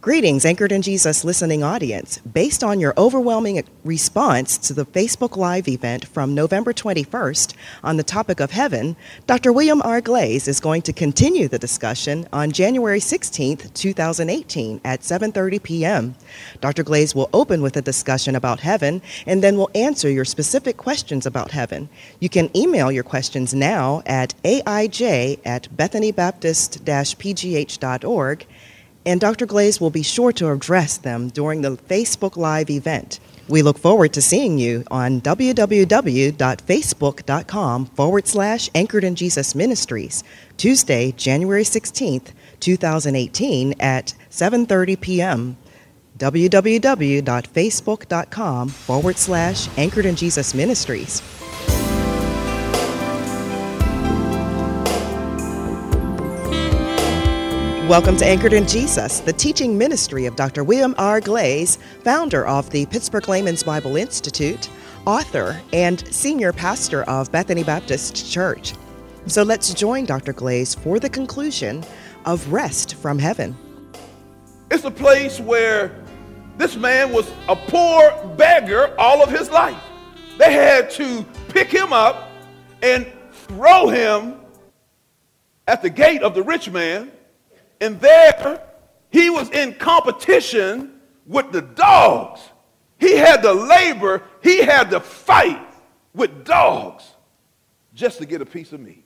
Greetings, Anchored in Jesus listening audience. Based on your overwhelming response to the Facebook Live event from November 21st on the topic of heaven, Dr. William R. Glaze is going to continue the discussion on January 16th, 2018 at 7:30 p.m. Dr. Glaze will open with a discussion about heaven and then will answer your specific questions about heaven. You can email your questions now at aij@bethanybaptist-pgh.org. and Dr. Glaze will be sure to address them during the Facebook Live event. We look forward to seeing you on www.facebook.com/Anchored in Jesus Ministries, Tuesday, January 16th, 2018 at 7:30 p.m. www.facebook.com/Anchored in Jesus Ministries. Welcome to Anchored in Jesus, the teaching ministry of Dr. William R. Glaze, founder of the Pittsburgh Layman's Bible Institute, author, and senior pastor of Bethany Baptist Church. So let's join Dr. Glaze for the conclusion of Rest from Heaven. It's a place where this man was a poor beggar all of his life. They had to pick him up and throw him at the gate of the rich man. And there, he was in competition with the dogs. He had to labor, he had to fight with dogs just to get a piece of meat.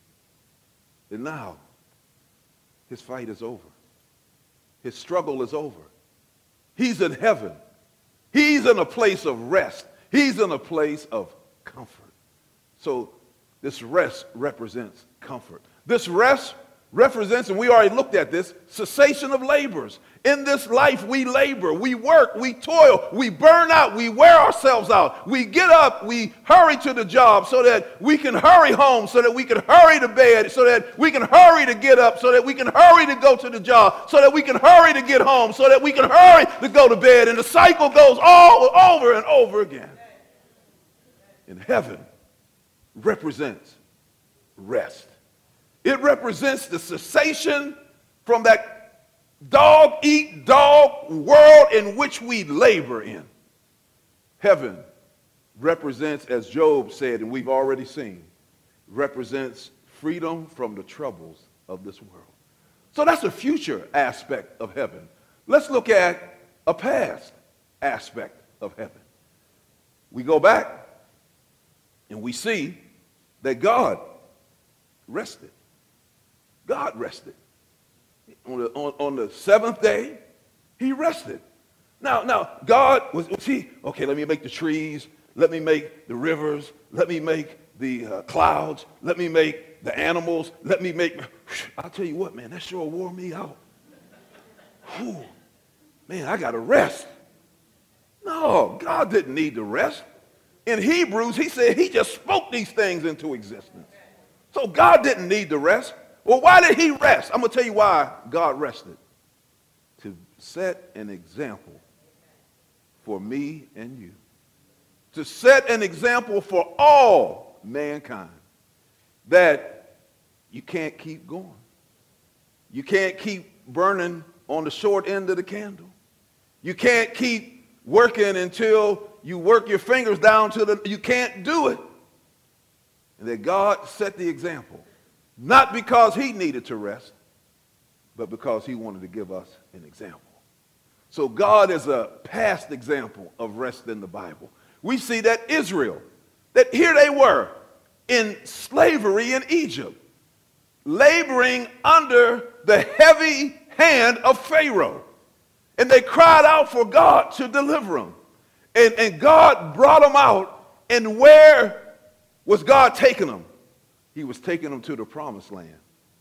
And now, his fight is over. His struggle is over. He's in heaven. He's in a place of rest. He's in a place of comfort. So this rest represents comfort. This rest represents, and we already looked at this, cessation of labors. In this life, we labor, we work, we toil, we burn out, we wear ourselves out. We get up, we hurry to the job so that we can hurry home, so that we can hurry to bed, so that we can hurry to get up, so that we can hurry to go to the job, so that we can hurry to get home, so that we can hurry to go to bed. And the cycle goes all over and over again. And heaven represents rest. It represents the cessation from that dog-eat-dog world in which we labor in. Heaven represents, as Job said, and we've already seen, represents freedom from the troubles of this world. So that's a future aspect of heaven. Let's look at a past aspect of heaven. We go back and we see that God rested. God rested. On the seventh day, he rested. Now, God was he, okay, let me make the trees, let me make the rivers, let me make the clouds, let me make the animals, let me make, I'll tell you what, man, that sure wore me out. Whew, man, I got to rest. No, God didn't need to rest. In Hebrews, he said he just spoke these things into existence. So God didn't need to rest. Well, why did he rest? I'm going to tell you why God rested. To set an example for me and you. To set an example for all mankind that you can't keep going. You can't keep burning on the short end of the candle. You can't keep working until you work your fingers down to the, you can't do it. And that God set the example. Not because he needed to rest, but because he wanted to give us an example. So God is a past example of rest in the Bible. We see that Israel, that here they were in slavery in Egypt, laboring under the heavy hand of Pharaoh. And they cried out for God to deliver them. And God brought them out. And where was God taking them? He was taking them to the promised land.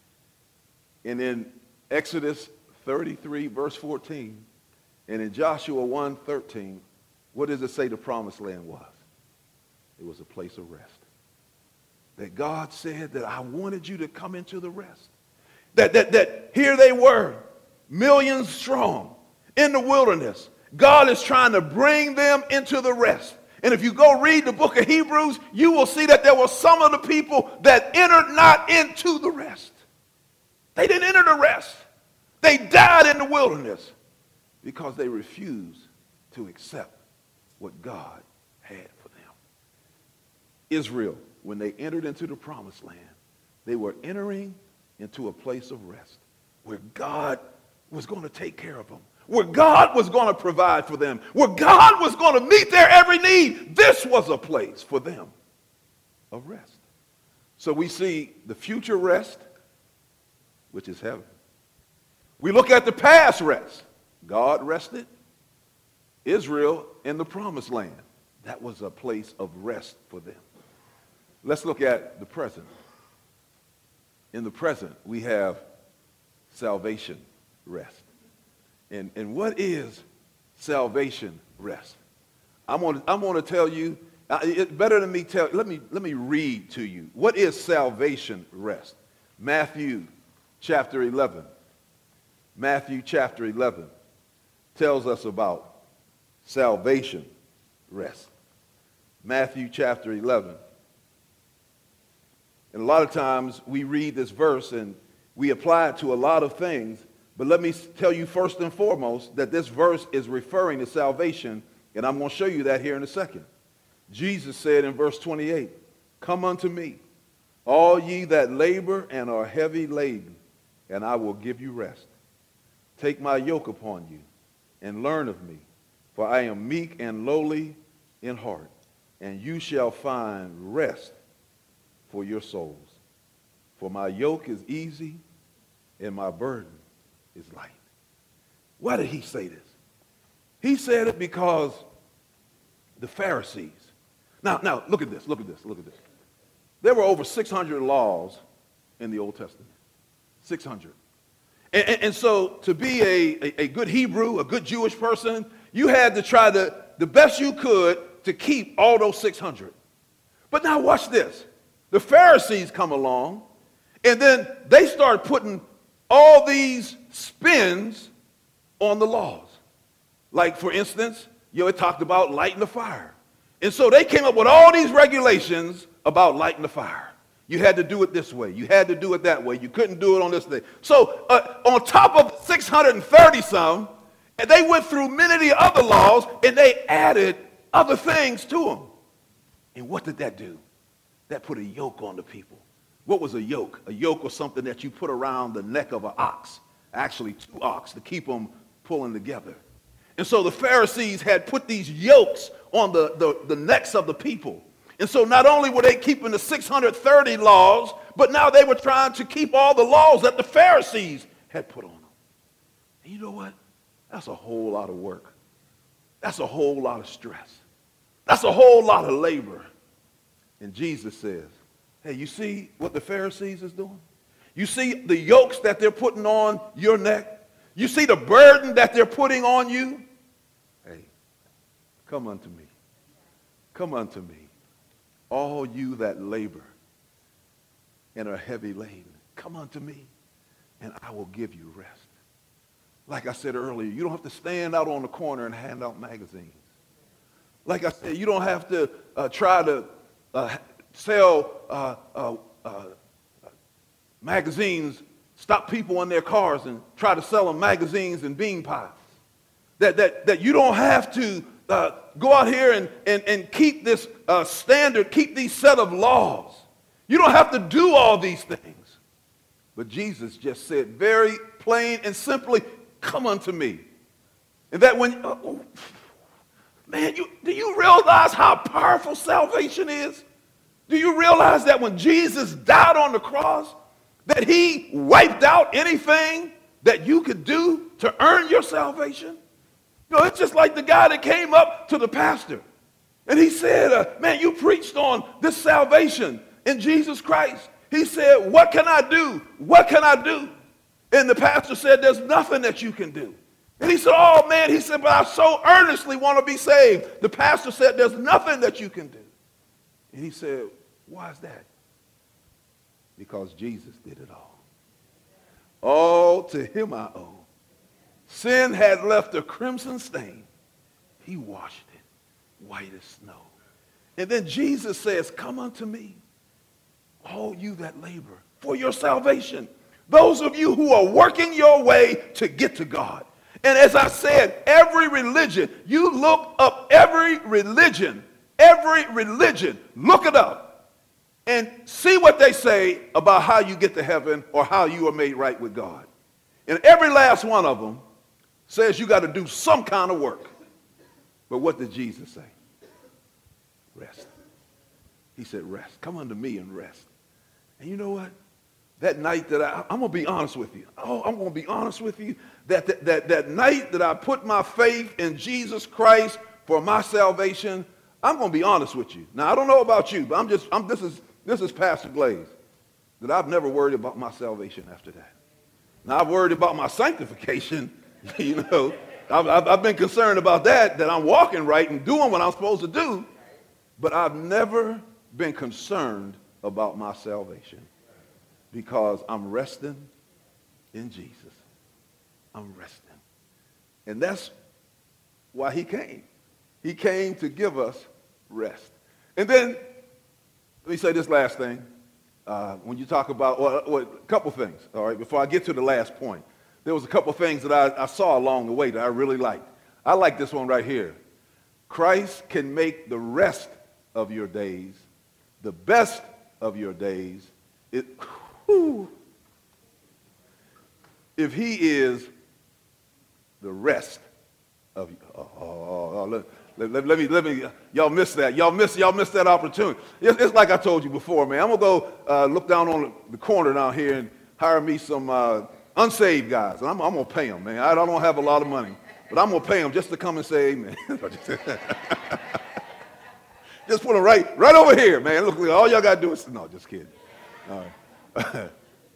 And in Exodus 33, verse 14, and in Joshua 1:13, what does it say the promised land was? It was a place of rest. That God said that I wanted you to come into the rest. That here they were, millions strong, in the wilderness. God is trying to bring them into the rest. And if you go read the book of Hebrews, you will see that there were some of the people that entered not into the rest. They didn't enter the rest. They died in the wilderness. because they refused to accept what God had for them. Israel, when they entered into the promised land, they were entering into a place of rest where God was going to take care of them, where God was going to provide for them, where God was going to meet their every need. This was a place for them of rest. So we see the future rest, which is heaven. We look at the past rest. God rested Israel in the promised land. That was a place of rest for them. Let's look at the present. In the present, we have salvation rest. And what is salvation rest? I'm going to tell you, it's better than me tell. Let me read to you. What is salvation rest? Matthew chapter 11. Matthew chapter 11 tells us about salvation rest. Matthew chapter 11. And a lot of times we read this verse and we apply it to a lot of things. But let me tell you first and foremost that this verse is referring to salvation. And I'm going to show you that here in a second. Jesus said in verse 28, "Come unto me, all ye that labor and are heavy laden, and I will give you rest. Take my yoke upon you and learn of me, for I am meek and lowly in heart, and you shall find rest for your souls. For my yoke is easy and my burden is light." Why did he say this? He said it because the Pharisees. Now look at this. There were over 600 laws in the Old Testament. 600. And so to be a good Hebrew, a good Jewish person, you had to try the best you could to keep all those 600. But now watch this. The Pharisees come along, and then they start putting all these spins on the laws. Like, for instance, it talked about lighting the fire. And so they came up with all these regulations about lighting the fire. You had to do it this way. You had to do it that way. You couldn't do it on this day. So on top of 630 some, and they went through many of the other laws, and they added other things to them. And what did that do? That put a yoke on the people. What was a yoke? A yoke was something that you put around the neck of an ox, actually 2 ox, to keep them pulling together. And so the Pharisees had put these yokes on the necks of the people. And so not only were they keeping the 630 laws, but now they were trying to keep all the laws that the Pharisees had put on them. And you know what? That's a whole lot of work. That's a whole lot of stress. That's a whole lot of labor. And Jesus says, hey, you see what the Pharisees is doing? You see the yokes that they're putting on your neck? You see the burden that they're putting on you? Hey, come unto me. Come unto me, all you that labor and are heavy laden. Come unto me, and I will give you rest. Like I said earlier, you don't have to stand out on the corner and hand out magazines. Like I said, you don't have to try to sell magazines, stop people in their cars and try to sell them magazines and bean pies. That you don't have to go out here and keep this standard, keep these set of laws. You don't have to do all these things. But Jesus just said very plain and simply, come unto me. And that when, man, do you realize how powerful salvation is? Do you realize that when Jesus died on the cross, that he wiped out anything that you could do to earn your salvation? It's just like the guy that came up to the pastor and he said, man, you preached on this salvation in Jesus Christ. He said, what can I do? What can I do? And the pastor said, there's nothing that you can do. And he said, oh man, he said, but I so earnestly want to be saved. The pastor said, there's nothing that you can do. And he said, why is that? Because Jesus did it all. All to him I owe. Sin had left a crimson stain. He washed it white as snow. And then Jesus says, come unto me, all you that labor for your salvation. Those of you who are working your way to get to God. And as I said, every religion, you look up every religion, look it up and see what they say about how you get to heaven or how you are made right with God. And every last one of them says you got to do some kind of work. But what did Jesus say? Rest. He said, rest. Come unto me and rest. And you know what? That night that I'm going to be honest with you. Oh, I'm going to be honest with you. That night that I put my faith in Jesus Christ for my salvation, I'm going to be honest with you. Now, I don't know about you, but this is Pastor Glaze, that I've never worried about my salvation after that. Now, I've worried about my sanctification, you know. I've been concerned about that I'm walking right and doing what I'm supposed to do, but I've never been concerned about my salvation because I'm resting in Jesus. I'm resting. And that's why he came. He came to give us rest. And then, let me say this last thing. When you talk about, a couple things, all right, before I get to the last point. There was a couple things that I saw along the way that I really liked. I like this one right here. Christ can make the rest of your days the best of your days if he is the rest of you. Let me, y'all missed that. Y'all missed that opportunity. It's like I told you before, man. I'm going to go look down on the corner down here and hire me some unsaved guys. And I'm going to pay them, man. I don't have a lot of money, but I'm going to pay them just to come and say amen. Just put them right over here, man. Look, all y'all got to do is, no, just kidding. All right.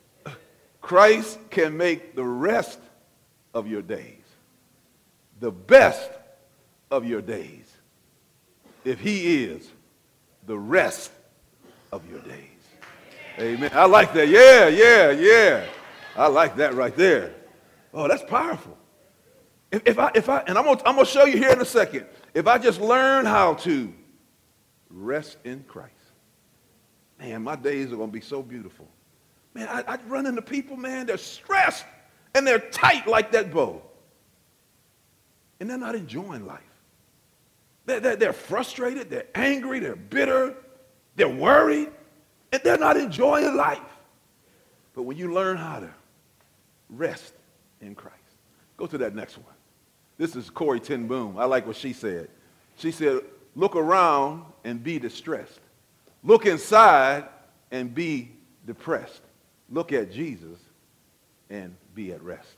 Christ can make the rest of your days the best of your days if he is the rest of your days. Amen. I like that. Yeah. I like that right there. Oh, that's powerful. If I and I'm gonna show you here in a second. If I just learn how to rest in Christ, man, my days are gonna be so beautiful. Man, I run into people, man, they're stressed and they're tight like that bow. And they're not enjoying life. They're frustrated, they're angry, they're bitter, they're worried, and they're not enjoying life. But when you learn how to rest in Christ. Go to that next one. This is Corrie ten Boom. I like what she said. She said, look around and be distressed. Look inside and be depressed. Look at Jesus and be at rest.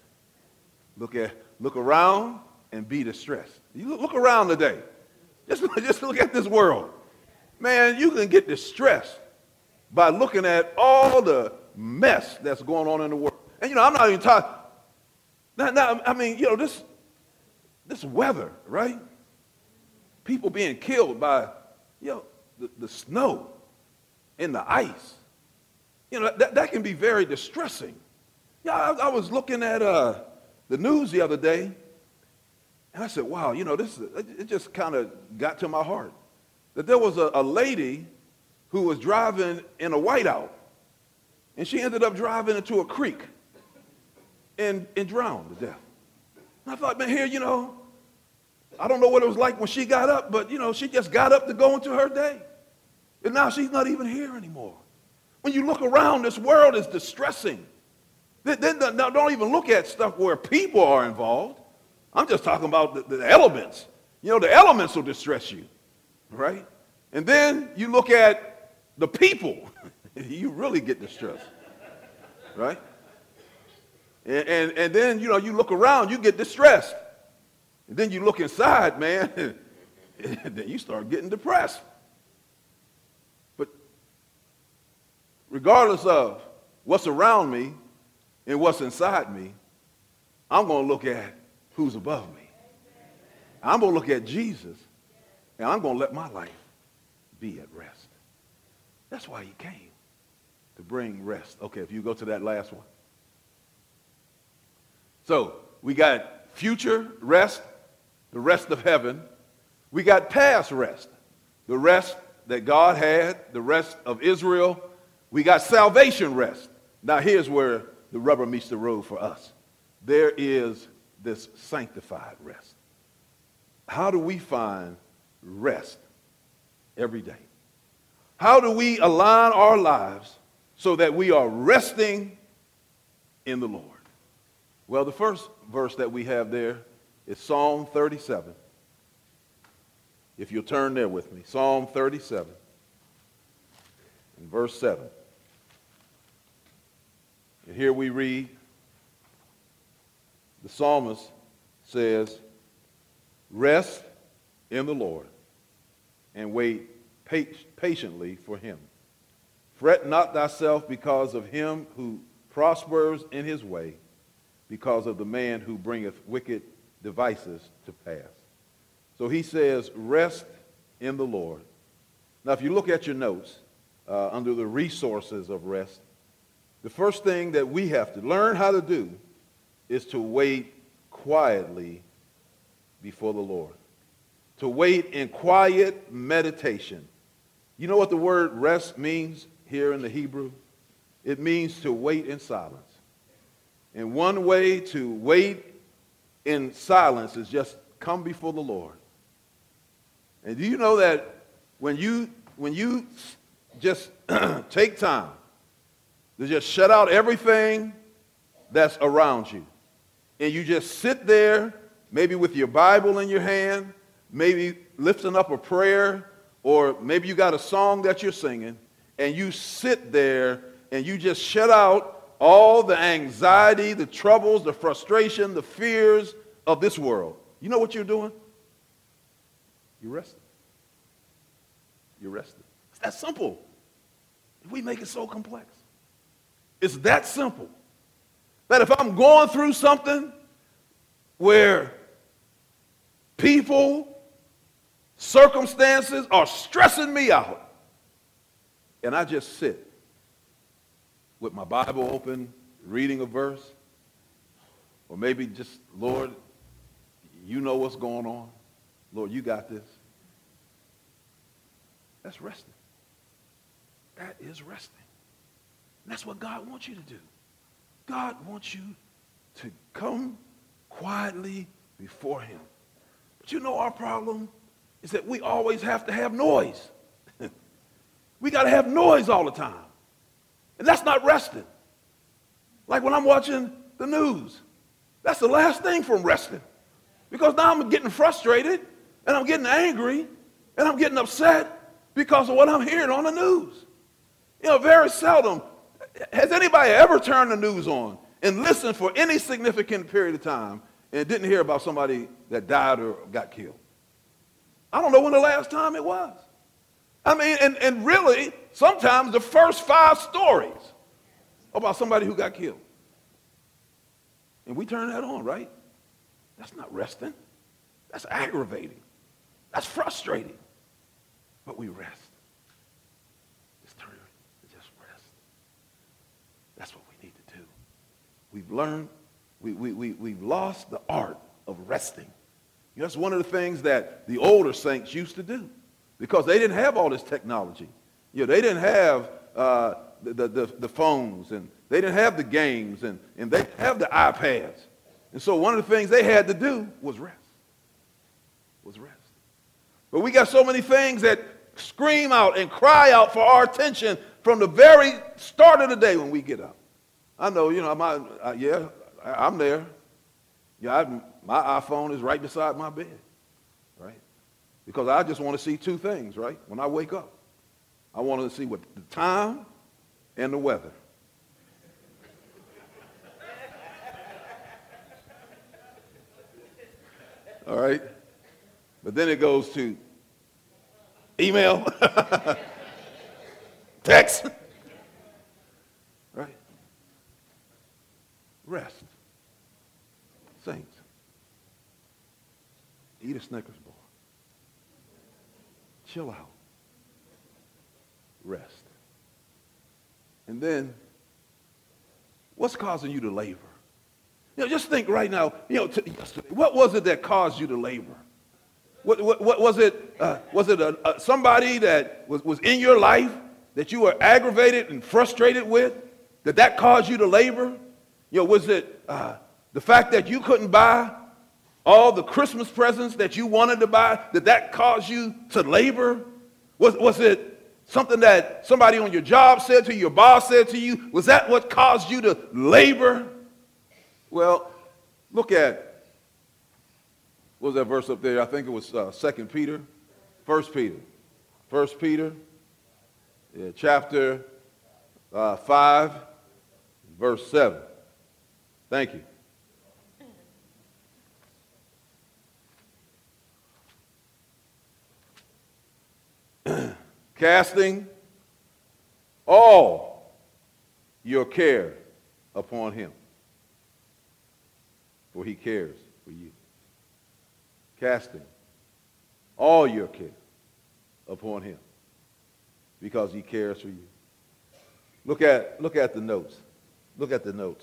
Look around and be distressed. You look around today. Just look at this world. Man, you can get distressed by looking at all the mess that's going on in the world. And, you know, I'm not even talking. Now, I mean, you know, this weather, right? People being killed by, you know, the snow and the ice. You know, that can be very distressing. Yeah, I was looking at the news the other day, and I said, wow, you know, it just kind of got to my heart. That there was a lady who was driving in a whiteout, and she ended up driving into a creek and drowned to death. And I thought, man, here, you know, I don't know what it was like when she got up, but, you know, she just got up to go into her day. And now she's not even here anymore. When you look around, this world is distressing. Then don't even look at stuff where people are involved. I'm just talking about the elements. You know, the elements will distress you, right? And then you look at the people, you really get distressed, right? And then, you know, you look around, you get distressed. And then you look inside, man, and then you start getting depressed. But regardless of what's around me and what's inside me, I'm going to look at who's above me. I'm going to look at Jesus, and I'm going to let my life be at rest. That's why he came, to bring rest. Okay, if you go to that last one. So we got future rest, the rest of heaven. We got past rest, the rest that God had, the rest of Israel. We got salvation rest. Now here's where the rubber meets the road for us. There is this sanctified rest. How do we find rest every day? How do we align our lives so that we are resting in the Lord? Well, the first verse that we have there is Psalm 37. If you'll turn there with me, Psalm 37 and verse 7. And here we read, the psalmist says, rest in the Lord and wait patiently for him. Fret not thyself because of him who prospers in his way, because of the man who bringeth wicked devices to pass. So he says, rest in the Lord. Now, if you look at your notes, under the resources of rest, the first thing that we have to learn how to do is to wait quietly before the Lord. To wait in quiet meditation. You know what the word rest means here in the Hebrew? It means to wait in silence. And one way to wait in silence is just come before the Lord. And do you know that when you just take time to just shut out everything that's around you, and you just sit there, maybe with your Bible in your hand, maybe lifting up a prayer, or maybe you got a song that you're singing, and you sit there and you just shut out all the anxiety, the troubles, the frustration, the fears of this world. You know what you're doing? You're resting. You're resting. It's that simple. We make it so complex. It's that simple. That if I'm going through something where people, circumstances are stressing me out, and I just sit with my Bible open, reading a verse, or maybe just, Lord, you know what's going on. Lord, you got this. That's resting. That is resting. And that's what God wants you to do. God wants you to come quietly before him. But you know our problem is that we always have to have noise. We got to have noise all the time. And that's not resting. Like when I'm watching the news, that's the last thing from resting. Because now I'm getting frustrated, and I'm getting angry, and I'm getting upset because of what I'm hearing on the news. You know, very seldom has anybody ever turned the news on and listened for any significant period of time and didn't hear about somebody that died or got killed. I don't know when the last time it was. I mean, and really, sometimes the first 5 stories about somebody who got killed. And we turn that on, right? That's not resting. That's aggravating. That's frustrating. But we rest. Just turn and just rest. That's what we need to do. We've learned, we've lost the art of resting. You know, that's one of the things that the older saints used to do because they didn't have all this technology. You know, they didn't have the phones, and they didn't have the games, and they didn't have the iPads. And so one of the things they had to do was rest. But we got so many things that scream out and cry out for our attention from the very start of the day when we get up. I know, you know, I'm there. Yeah, my iPhone is right beside my bed, right? Because I just want to see 2 things, right? When I wake up, I want to see what the time and the weather. All right? But then it goes to email, text, right? Rest. Saints, eat a Snickers bar. Chill out. Rest. And then, what's causing you to labor? You know, just think right now, you know, yesterday, what was it that caused you to labor? What was it? Was it somebody that was in your life that you were aggravated and frustrated with? Did that cause you to labor? You know, was it The fact that you couldn't buy all the Christmas presents that you wanted to buy, did that cause you to labor? Was it something that somebody on your job said to you, your boss said to you? Was that what caused you to labor? Well, look at, what was that verse up there? I think it was 2 Peter, 1 Peter. 1 Peter, chapter 5, verse 7. Thank you. Casting all your care upon him, for he cares for you. Casting all your care upon him, because he cares for you. Look at the notes. Look at the notes.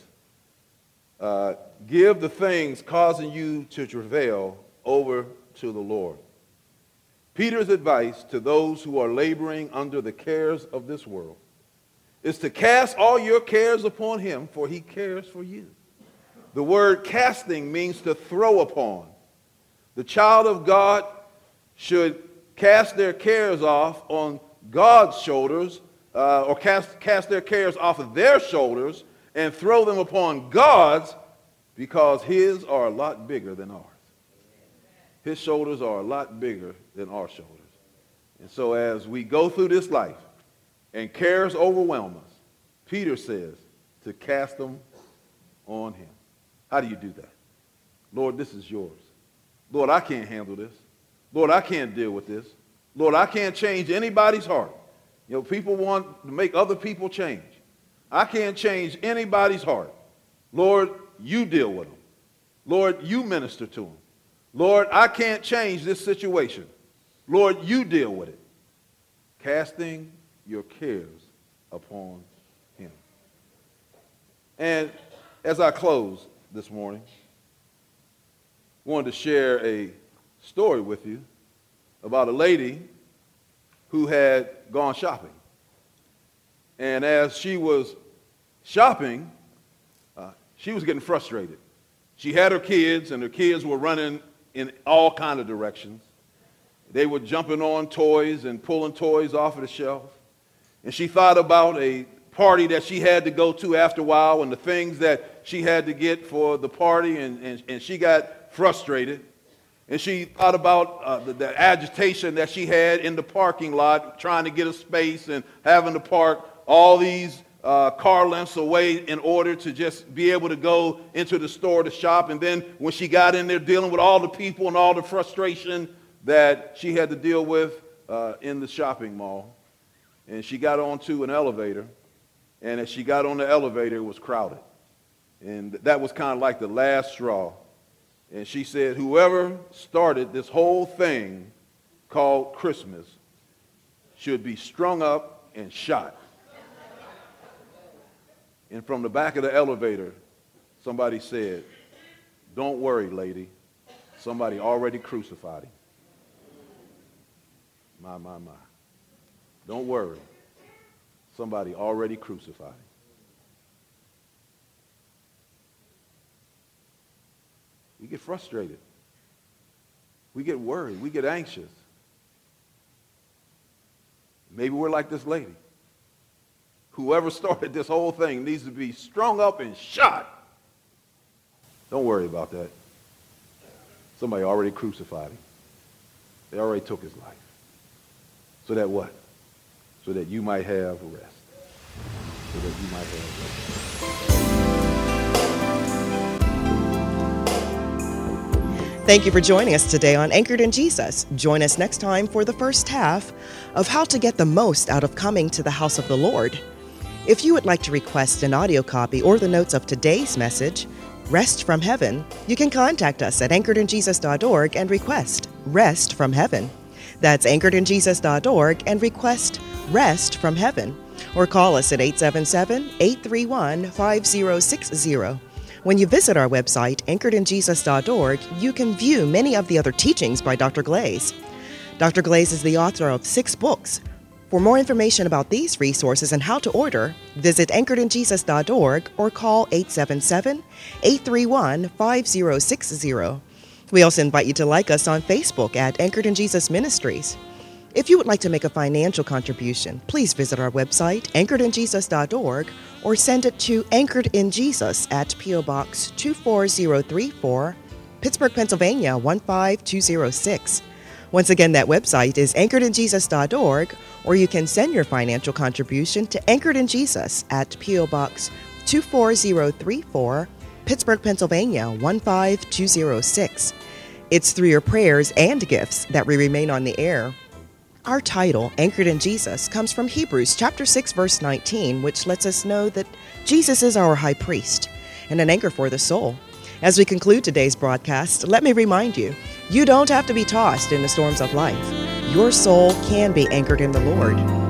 Give the things causing you to travail over to the Lord. Peter's advice to those who are laboring under the cares of this world is to cast all your cares upon him, for he cares for you. The word casting means to throw upon. The child of God should cast their cares off on God's shoulders, or cast their cares off of their shoulders and throw them upon God's, because his are a lot bigger than ours. His shoulders are a lot bigger than our shoulders. And so as we go through this life and cares overwhelm us, Peter says to cast them on him. How do you do that? Lord, this is yours. Lord, I can't handle this. Lord, I can't deal with this. Lord, I can't change anybody's heart. You know, people want to make other people change. I can't change anybody's heart. Lord, you deal with them. Lord, you minister to them. Lord, I can't change this situation. Lord, you deal with it. Casting your cares upon him. And as I close this morning, I wanted to share a story with you about a lady who had gone shopping. And as she was shopping, she was getting frustrated. She had her kids, and her kids were running in all kinds of directions. They were jumping on toys and pulling toys off of the shelf. And she thought about a party that she had to go to after a while and the things that she had to get for the party, and she got frustrated. And she thought about the agitation that she had in the parking lot, trying to get a space and having to park all these car lengths away in order to just be able to go into the store to shop. And then when she got in there, dealing with all the people and all the frustration that she had to deal with in the shopping mall. And she got onto an elevator, and as she got on the elevator, it was crowded. And that was kind of like the last straw. And she said, whoever started this whole thing called Christmas should be strung up and shot. And from the back of the elevator, somebody said, don't worry, lady. Somebody already crucified him. My. Don't worry. Somebody already crucified him. We get frustrated. We get worried. We get anxious. Maybe we're like this lady. Whoever started this whole thing needs to be strung up and shot. Don't worry about that. Somebody already crucified him. They already took his life. So that what? So that you might have rest. So that you might have rest. Thank you for joining us today on Anchored in Jesus. Join us next time for the first half of how to get the most out of coming to the house of the Lord. If you would like to request an audio copy or the notes of today's message, Rest from Heaven, you can contact us at anchoredinjesus.org and request Rest from Heaven. That's anchoredinjesus.org and request Rest from Heaven. Or call us at 877-831-5060. When you visit our website, anchoredinjesus.org, you can view many of the other teachings by Dr. Glaze. Dr. Glaze is the author of 6 books, For more information about these resources and how to order, visit anchoredinjesus.org or call 877-831-5060. We also invite you to like us on Facebook at Anchored in Jesus Ministries. If you would like to make a financial contribution, please visit our website, anchoredinjesus.org, or send it to Anchored in Jesus at P.O. Box 24034, Pittsburgh, Pennsylvania 15206. Once again, that website is anchoredinjesus.org, or you can send your financial contribution to Anchored in Jesus at P.O. Box 24034, Pittsburgh, Pennsylvania 15206. It's through your prayers and gifts that we remain on the air. Our title, Anchored in Jesus, comes from Hebrews chapter 6, verse 19, which lets us know that Jesus is our high priest and an anchor for the soul. As we conclude today's broadcast, let me remind you, you don't have to be tossed in the storms of life. Your soul can be anchored in the Lord.